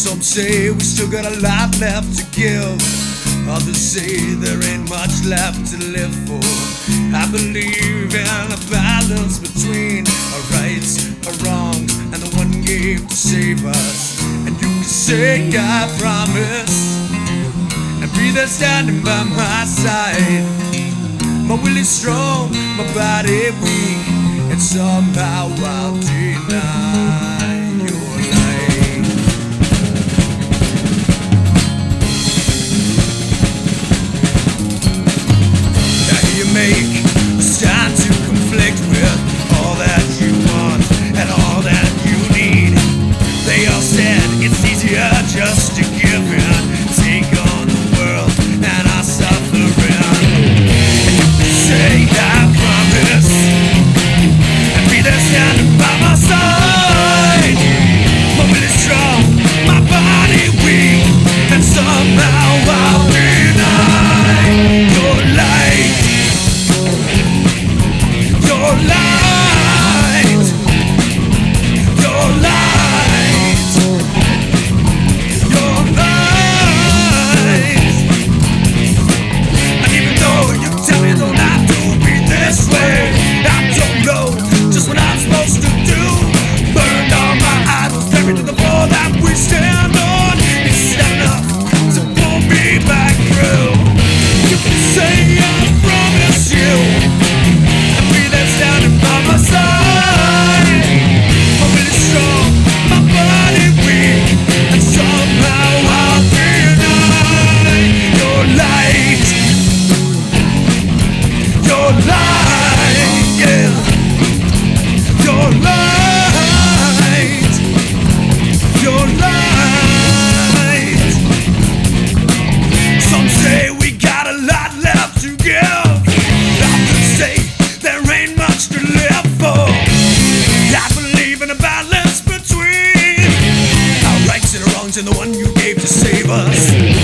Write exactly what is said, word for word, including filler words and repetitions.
Some say we still got a lot left to give. Others say there ain't much left to live for. I believe in a balance between our rights, our wrongs, and the one gave to save us. And you can say I promise, and be there standing by my side. My will is strong, my body weak, and somehow I'll deny your light. Now you make a stand to conflict with all that you want and all that you need. They all said it's easier just to give in, take on the world and our suffering. Say I promise, and be there standing by my side. My will is strong, my body weak, and somehow I'll deny your light, your light, your light, your light. And even though you tell me don't have to be this way, I don't know just what I'm supposed to do. Burned all my idols, buried to the floor that we stand on. Is that enough to pull me back through? You can say I promise you, and be there standing by my side. My will is strong, my body weak, and somehow I'll deny your light, your light, yeah, your light, your light. Some say we got a lot left to give. Others say there ain't much to live for. I believe in a balance between our rights and our wrongs and the one you gave to save us.